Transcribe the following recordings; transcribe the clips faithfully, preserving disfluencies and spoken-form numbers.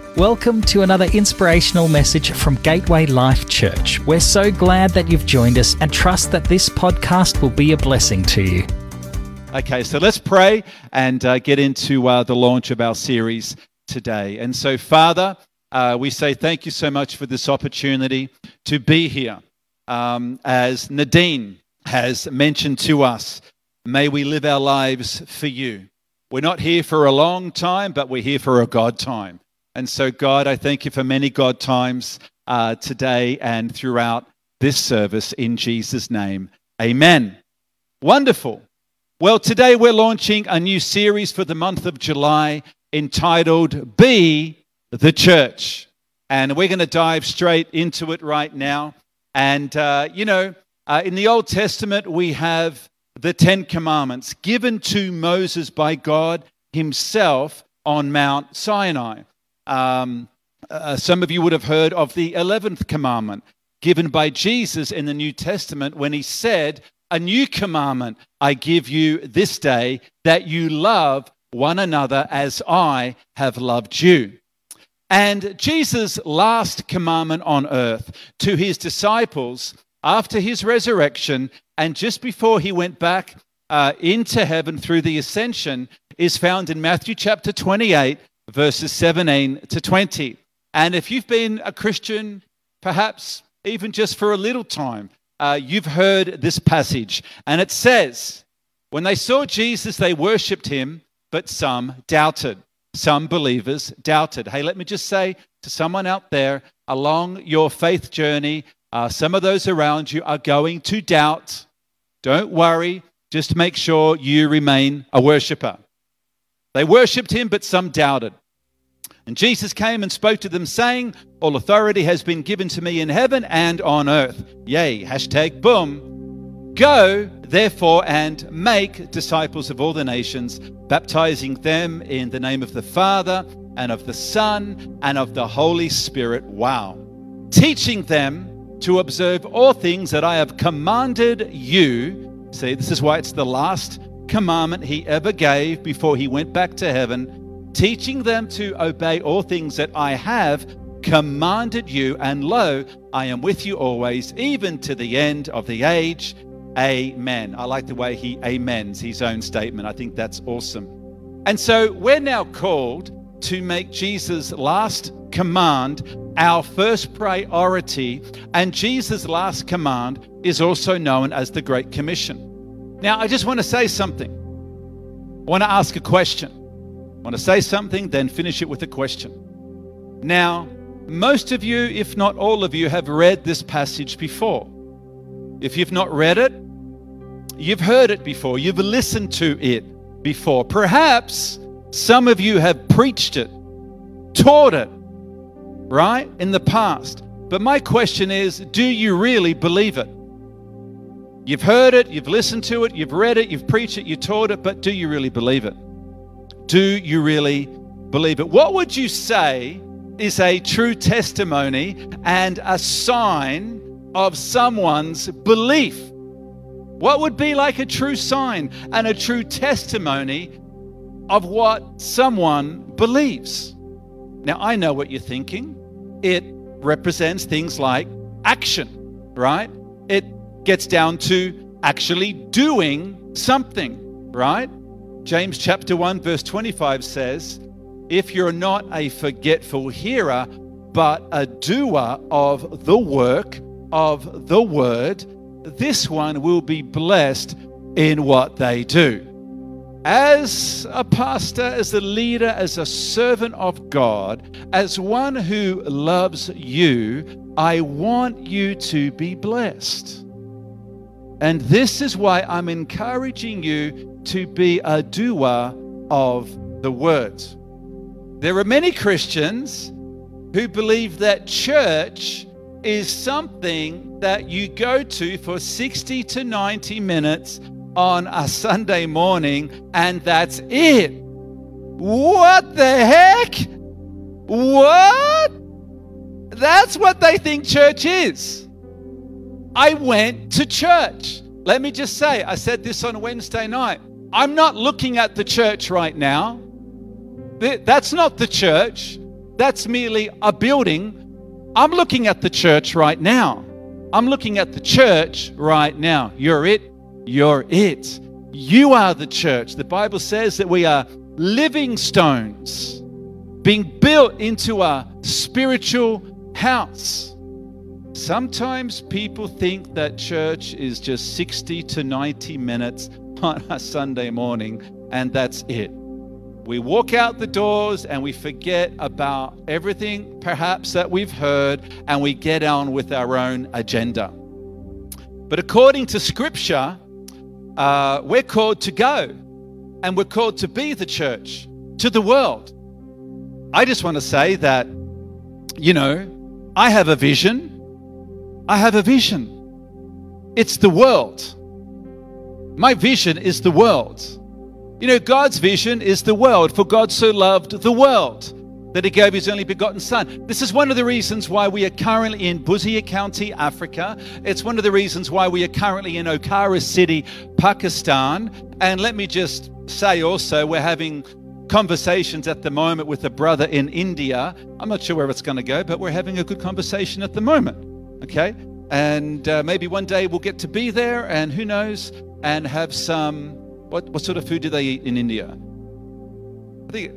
Welcome to another inspirational message from Gateway Life Church. We're so glad that you've joined us and trust that this podcast will be a blessing to you. Okay, so let's pray and uh, get into uh, the launch of our series today. And so, Father, uh, we say thank you so much for this opportunity to be here. Um, as Nadine has mentioned to us, may we live our lives for you. We're not here for a long time, but we're here for a God time. And so, God, I thank you for many God times uh, today and throughout this service in Jesus' name. Amen. Wonderful. Well, today we're launching a new series for the month of July entitled Be the Church. And we're going to dive straight into it right now. And, uh, you know, uh, in the Old Testament, we have the Ten Commandments given to Moses by God himself on Mount Sinai. Um, uh, some of you would have heard of the eleventh commandment given by Jesus in the New Testament when he said, "A new commandment I give you this day, that you love one another as I have loved you." And Jesus' last commandment on earth to his disciples after his resurrection and just before he went back uh, into heaven through the ascension is found in Matthew chapter twenty-eight, verses seventeen to twenty. And if you've been a Christian, perhaps even just for a little time, uh, you've heard this passage. And it says, when they saw Jesus, they worshipped him, but some doubted. Some believers doubted. Hey, let me just say to someone out there, along your faith journey, uh, some of those around you are going to doubt. Don't worry. Just make sure you remain a worshiper. They worshipped him, but some doubted. And Jesus came and spoke to them, saying, "All authority has been given to me in heaven and on earth." Yay, hashtag boom. "Go, therefore, and make disciples of all the nations, baptizing them in the name of the Father and of the Son and of the Holy Spirit." Wow. "Teaching them to observe all things that I have commanded you." See, this is why it's the last commandment he ever gave before he went back to heaven. "Teaching them to obey all things that I have commanded you, and lo, I am with you always, even to the end of the age. Amen." I like the way he amens his own statement. I think that's awesome. And so we're now called to make Jesus' last command our first priority, and Jesus' last command is also known as the Great Commission. Now, I just want to say something. I want to ask a question. I want to say something, then finish it with a question. Now, most of you, if not all of you, have read this passage before. If you've not read it, you've heard it before. You've listened to it before. Perhaps some of you have preached it, taught it, right, in the past. But my question is, do you really believe it? You've heard it, you've listened to it, you've read it, you've preached it, you taught it, but do you really believe it? Do you really believe it? What would you say is a true testimony and a sign of someone's belief? What would be like a true sign and a true testimony of what someone believes? Now, I know what you're thinking. It represents things like action, right? It gets down to actually doing something, right? James chapter one, verse twenty-five says, "If you're not a forgetful hearer, but a doer of the work of the word, this one will be blessed in what they do." As a pastor, as a leader, as a servant of God, as one who loves you, I want you to be blessed. And this is why I'm encouraging you to be a doer of the word. There are many Christians who believe that church is something that you go to for sixty to ninety minutes on a Sunday morning, and that's it. What the heck? What? That's what they think church is. I went to church. Let me just say, I said this on Wednesday night. I'm not looking at the church right now. That's not the church. that's merely a building. I'm looking at the church right now. I'm looking at the church right now. You're it. You're it. You are the church. The Bible says that we are living stones being built into a spiritual house. Sometimes people think that church is just sixty to ninety minutes on a Sunday morning, and that's it. We walk out the doors and we forget about everything perhaps that we've heard, and we get on with our own agenda. But according to Scripture, uh, we're called to go, and we're called to be the church to the world. I just want to say that, you know, I have a vision. I have a vision. It's the world. My vision is the world. You know, God's vision is the world. For God so loved the world that he gave his only begotten son. This is one of the reasons why we are currently in Busia County, Africa. It's one of the reasons why we are currently in Okara City, Pakistan. And let me just say also, we're having conversations at the moment with a brother in India. I'm not sure where it's going to go, but we're having a good conversation at the moment. Okay? And uh, maybe one day we'll get to be there, and who knows, and have some, what, what sort of food do they eat in India? I think,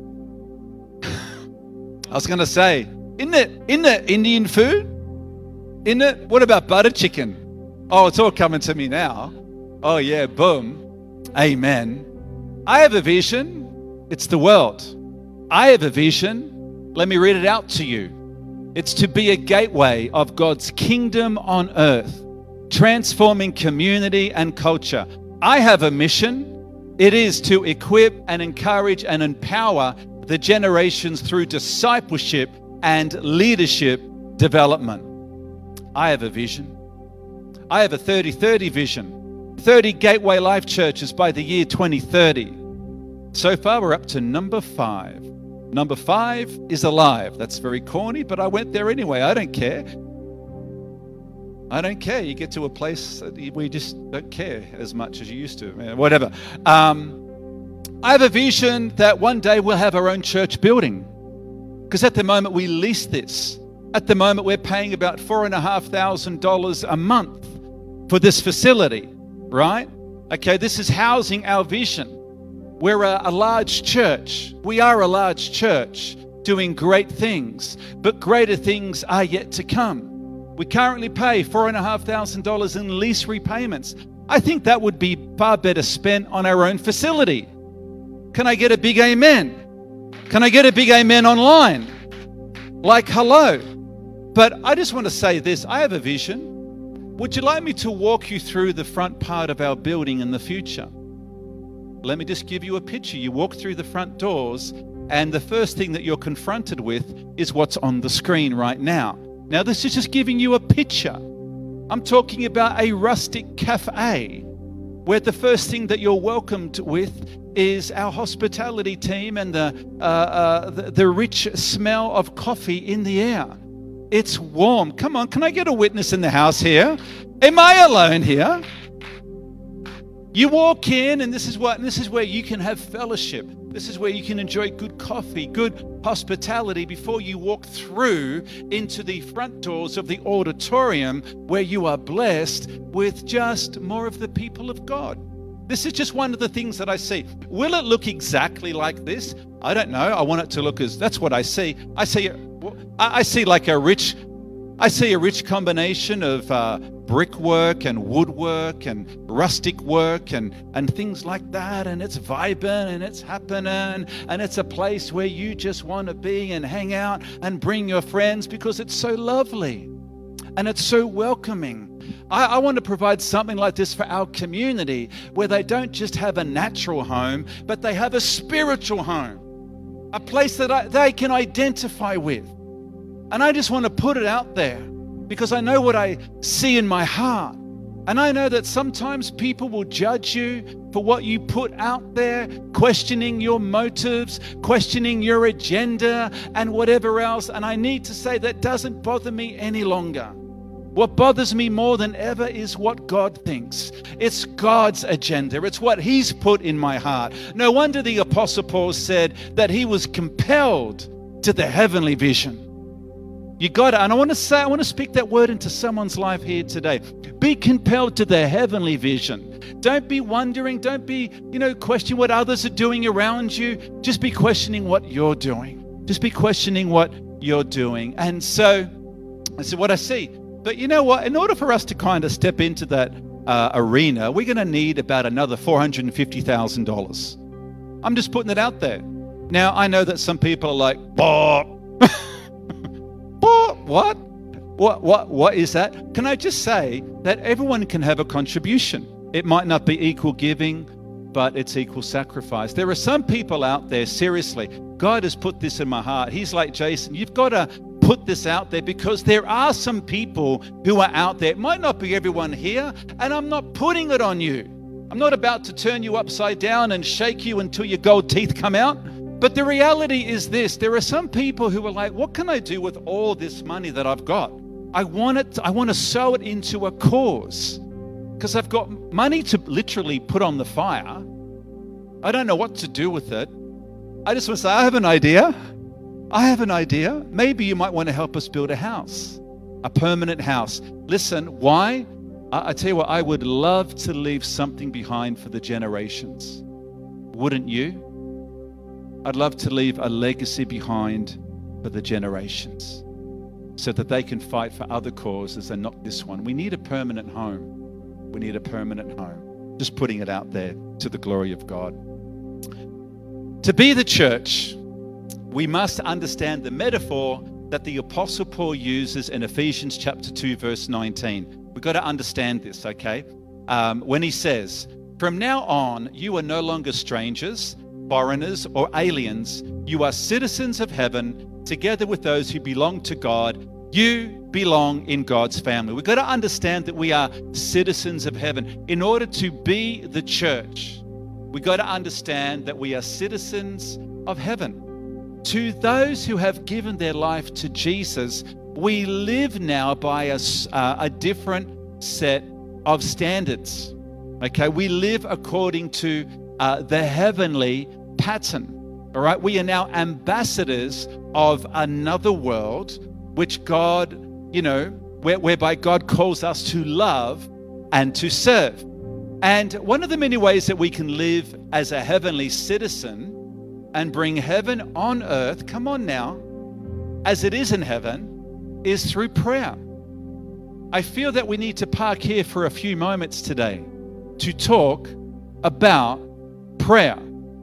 I was going to say, isn't it, isn't it Indian food? Isn't it? What about butter chicken? Oh, it's all coming to me now. Oh yeah, boom. Amen. I have a vision. It's the world. I have a vision. Let me read it out to you. It's to be a gateway of God's kingdom on earth, transforming community and culture. I have a mission. It is to equip and encourage and empower the generations through discipleship and leadership development. I have a vision. I have a thirty thirty vision. thirty Gateway Life churches by the year twenty thirty. So far, we're up to number five. Number five is alive. That's very corny, but I went there anyway. I don't care. I don't care. You get to a place that we just don't care as much as you used to. Whatever. Um, I have a vision that one day we'll have our own church building. Because at the moment we lease this. At the moment we're paying about four and a half thousand dollars a month for this facility, right? Okay, this is housing our vision. We're a, a large church. We are a large church doing great things, but greater things are yet to come. We currently pay four and a half thousand dollars in lease repayments. I think that would be far better spent on our own facility. Can I get a big amen? Can I get a big amen online? Like hello. But I just want to say this. I have a vision. Would you like me to walk you through the front part of our building in the future? Let me just give you a picture. You walk through the front doors, and the first thing that you're confronted with is what's on the screen right now. Now, this is just giving you a picture. I'm talking about a rustic cafe where the first thing that you're welcomed with is our hospitality team and the, uh, uh, the, the rich smell of coffee in the air. It's warm. Come on, can I get a witness in the house here? Am I alone here? You walk in, and this is what, and this is where you can have fellowship. This is where you can enjoy good coffee, good hospitality before you walk through into the front doors of the auditorium where you are blessed with just more of the people of God. This is just one of the things that I see. Will it look exactly like this? I don't know. I want it to look as, that's what I see. I see, I see like a rich, I see a rich combination of uh, brickwork and woodwork and rustic work and, and things like that. And it's vibrant and it's happening. And it's a place where you just want to be and hang out and bring your friends because it's so lovely and it's so welcoming. I, I want to provide something like this for our community where they don't just have a natural home, but they have a spiritual home, a place that I, they can identify with. And I just want to put it out there because I know what I see in my heart. And I know that sometimes people will judge you for what you put out there, questioning your motives, questioning your agenda and whatever else. And I need to say that doesn't bother me any longer. What bothers me more than ever is what God thinks. It's God's agenda. It's what He's put in my heart. No wonder the Apostle Paul said that he was compelled to the heavenly vision. You got to, and I want to say, I want to speak that word into someone's life here today. Be compelled to the heavenly vision. Don't be wondering, don't be, you know, questioning what others are doing around you. Just be questioning what you're doing. Just be questioning what you're doing. And so, I said, what I see. But you know what? In order for us to kind of step into that uh, arena, we're going to need about another four hundred fifty thousand dollars. I'm just putting it out there. Now, I know that some people are like, Bob. What? What? What? What is that? Can I just say that everyone can have a contribution? It might not be equal giving, but it's equal sacrifice. There are some people out there, seriously, God has put this in my heart. He's like, Jason, you've got to put this out there because there are some people who are out there. It might not be everyone here, and I'm not putting it on you. I'm not about to turn you upside down and shake you until your gold teeth come out. But the reality is this, there are some people who are like, what can I do with all this money that I've got? I want it, I want to sow it into a cause because I've got money to literally put on the fire. I don't know what to do with it. I just want to say, I have an idea. I have an idea. Maybe you might want to help us build a house, a permanent house. Listen, why? I, I tell you what, I would love to leave something behind for the generations. Wouldn't you? I'd love to leave a legacy behind for the generations so that they can fight for other causes and not this one. We need a permanent home. We need a permanent home. Just putting it out there to the glory of God. To be the church, we must understand the metaphor that the Apostle Paul uses in Ephesians chapter two, verse nineteen. We've got to understand this, okay? Um, when he says, from now on, you are no longer strangers, foreigners or aliens. You are citizens of heaven together with those who belong to God. You belong in God's family. We've got to understand that we are citizens of heaven. In order to be the church, we've got to understand that we are citizens of heaven. To those who have given their life to Jesus, we live now by a, uh, a different set of standards. Okay, we live according to Uh, the heavenly pattern. All right, we are now ambassadors of another world, which God, you know, where, whereby God calls us to love and to serve. And one of the many ways that we can live as a heavenly citizen and bring heaven on earth, come on now, as it is in heaven, is through prayer. I feel that we need to park here for a few moments today to talk about prayer.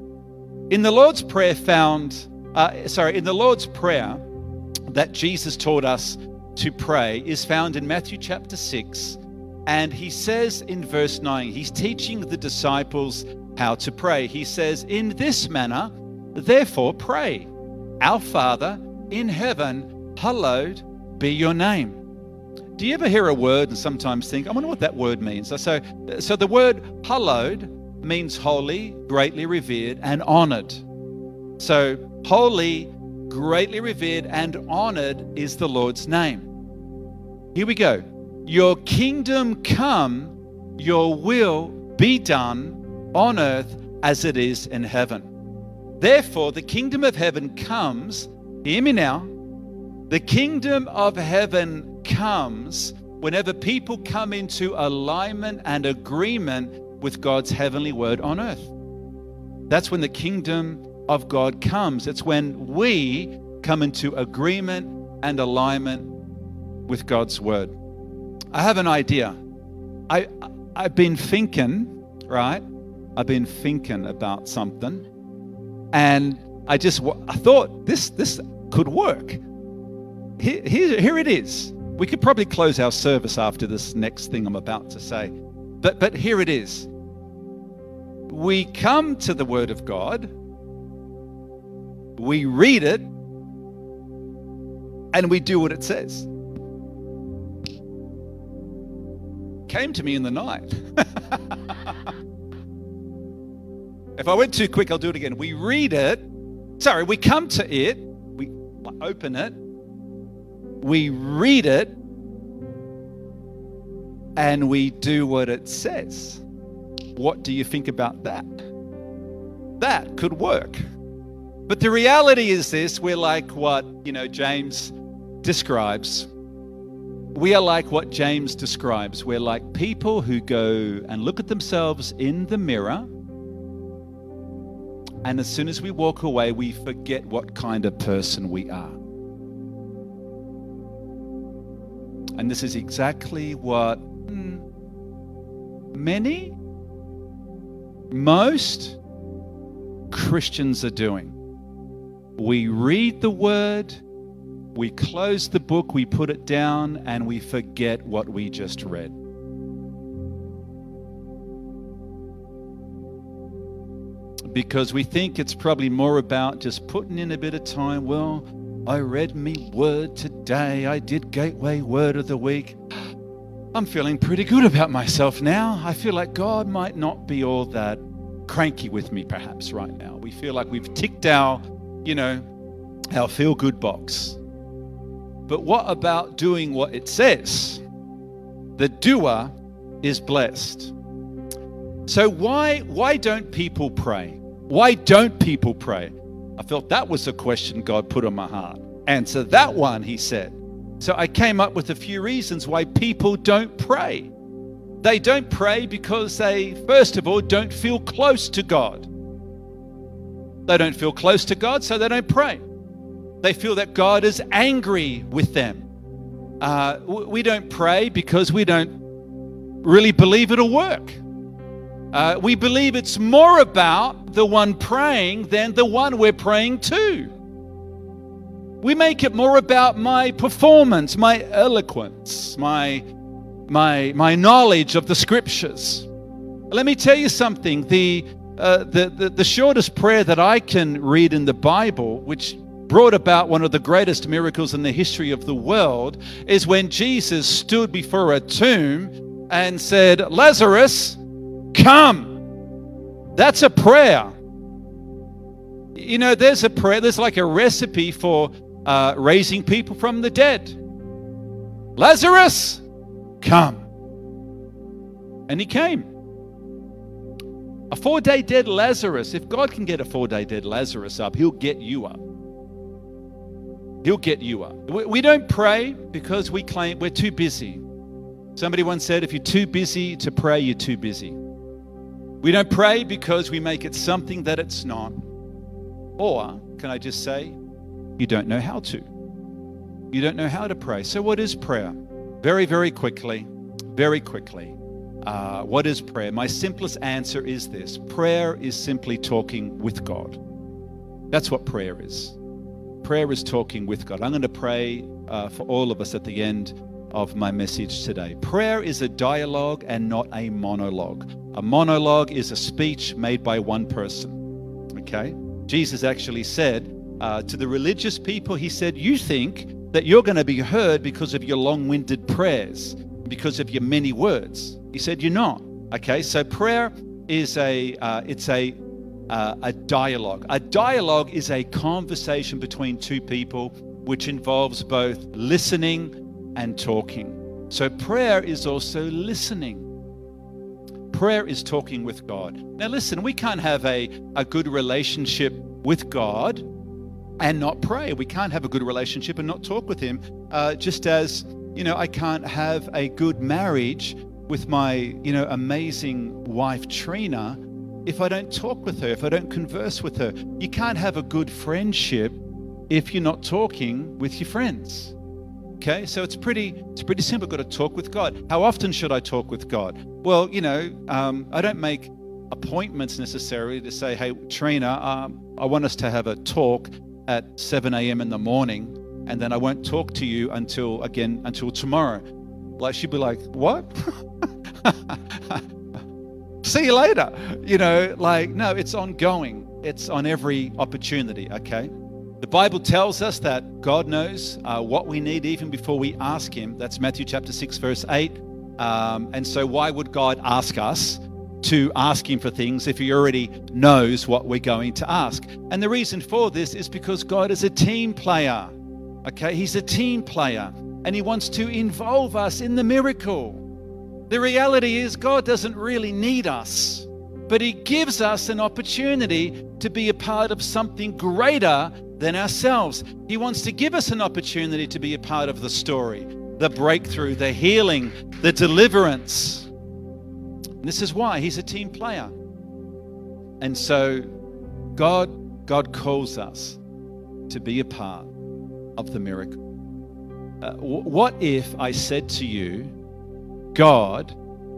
In the Lord's Prayer found, uh, sorry, in the Lord's Prayer that Jesus taught us to pray is found in Matthew chapter six. And he says in verse nine, he's teaching the disciples how to pray. He says, in this manner, therefore pray, our Father in heaven, hallowed be your name. Do you ever hear a word and sometimes think, I wonder what that word means? So, so the word hallowed means holy, greatly revered, and honored. So holy, greatly revered, and honored is the Lord's name. Here we go. Your kingdom come, your will be done on earth as it is in heaven. Therefore, the kingdom of heaven comes, hear me now, the kingdom of heaven comes whenever people come into alignment and agreement with God's heavenly word on earth. That's when the kingdom of God comes. It's when we come into agreement and alignment with God's word. I have an idea. I, I've been thinking, right? I've been thinking about something, and I just, I thought this, this could work. Here, here, here it is. We could probably close our service after this next thing I'm about to say. But but here it is. We come to the Word of God, we read it, and we do what it says. Came to me in the night. If I went too quick, I'll do it again. We read it. Sorry, we come to it. We open it. We read it. And we do what it says. What do you think about that? That could work. But the reality is this, we're like what, you know, James describes. We are like what James describes. We're like people who go and look at themselves in the mirror, and as soon as we walk away, we forget what kind of person we are. And this is exactly what many, most Christians are doing. We read the word, we close the book, we put it down, and we forget what we just read. Because we think it's probably more about just putting in a bit of time. Well, I read me word today. I did Gateway Word of the Week. I'm feeling pretty good about myself now. I feel like God might not be all that cranky with me perhaps right now. We feel like we've ticked our, you know, our feel-good box. But what about doing what it says? The doer is blessed. So why, why don't people pray? Why don't people pray? I felt that was a question God put on my heart. Answer that one, he said. So I came up with a few reasons why people don't pray. They don't pray because they, first of all, don't feel close to God. They don't feel close to God, so they don't pray. They feel that God is angry with them. Uh, we don't pray because we don't really believe it'll work. Uh, we believe it's more about the one praying than the one we're praying to. We make it more about my performance, my eloquence, my, my, my knowledge of the scriptures. Let me tell you something. The, uh, the, the, the shortest prayer that I can read in the Bible, which brought about one of the greatest miracles in the history of the world, is when Jesus stood before a tomb and said, Lazarus, come. That's a prayer. You know, there's a prayer, there's like a recipe for uh, raising people from the dead. Lazarus, come. And he came. A four-day dead Lazarus, if God can get a four-day dead Lazarus up, he'll get you up. He'll get you up. We, we don't pray because we claim we're too busy. Somebody once said, if you're too busy to pray, you're too busy. We don't pray because we make it something that it's not. Or, can I just say, you don't know how to. You don't know how to pray. So what is prayer? Very, very quickly, very quickly. Uh, what is prayer? My simplest answer is this. Prayer is simply talking with God. That's what prayer is. Prayer is talking with God. I'm going to pray uh, for all of us at the end of my message today. Prayer is a dialogue and not a monologue. A monologue is a speech made by one person. Okay? Jesus actually said uh, to the religious people, he said, you think that you're going to be heard because of your long-winded prayers, because of your many words. He said, you're not. Okay? So prayer is a, uh, it's a, uh, a dialogue. A dialogue is a conversation between two people which involves both listening and talking. So prayer is also listening. Prayer is talking with God. Now listen, we can't have a, a good relationship with God and not pray. We can't have a good relationship and not talk with him. Uh, just as, you know, I can't have a good marriage with my, you know, amazing wife, Trina, if I don't talk with her, if I don't converse with her. You can't have a good friendship if you're not talking with your friends. Okay, so it's pretty it's pretty simple. Got to talk with God. How often should I talk with God? Well, you know, um, I don't make appointments necessarily to say, hey, Trina, um, I want us to have a talk at seven a.m. in the morning, and then I won't talk to you until, again, until tomorrow. Like, she'd be like, what? See you later. You know, like, no, it's ongoing. It's on every opportunity, okay? The Bible tells us that God knows uh, what we need even before we ask him. That's Matthew chapter six, verse eight. Um, and so why would God ask us to ask him for things if he already knows what we're going to ask? And the reason for this is because God is a team player. Okay, he's a team player and he wants to involve us in the miracle. The reality is God doesn't really need us. but he gives us an opportunity to be a part of something greater than ourselves. He wants to give us an opportunity to be a part of the story, the breakthrough, the healing, the deliverance. And this is why he's a team player. And so God, God calls us to be a part of the miracle. Uh, w- what if I said to you, God,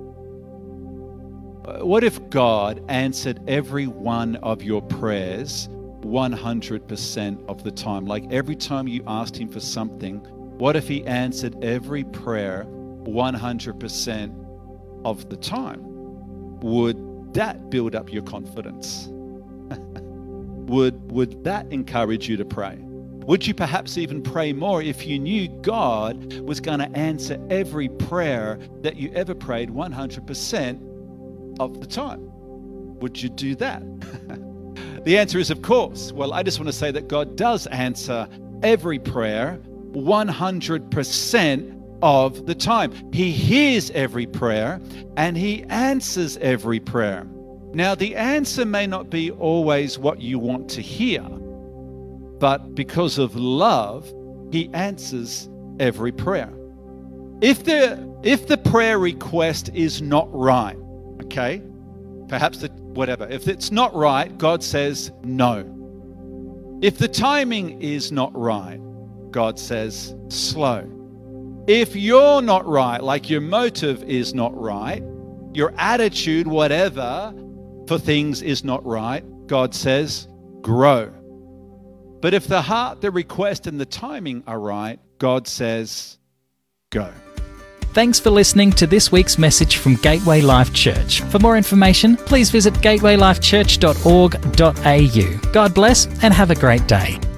uh, what if God answered every one of your prayers one hundred percent of the time? Like every time you asked him for something, what if he answered every prayer one hundred percent of the time? Would that build up your confidence? would, would that encourage you to pray? Would you perhaps even pray more if you knew God was going to answer every prayer that you ever prayed one hundred percent of the time? Would you do that? The answer is, of course. Well, I just want to say that God does answer every prayer one hundred percent of the time. He hears every prayer and he answers every prayer. Now, the answer may not be always what you want to hear, but because of love, he answers every prayer. If the if the prayer request is not right, okay, perhaps the, whatever, if it's not right, God says no. If the timing is not right, God says slow. If you're not right, like your motive is not right, your attitude, whatever, for things is not right, God says grow. But if the heart, the request, and the timing are right, God says go. Thanks for listening to this week's message from Gateway Life Church. For more information, please visit gateway life church dot org dot a u. God bless and have a great day.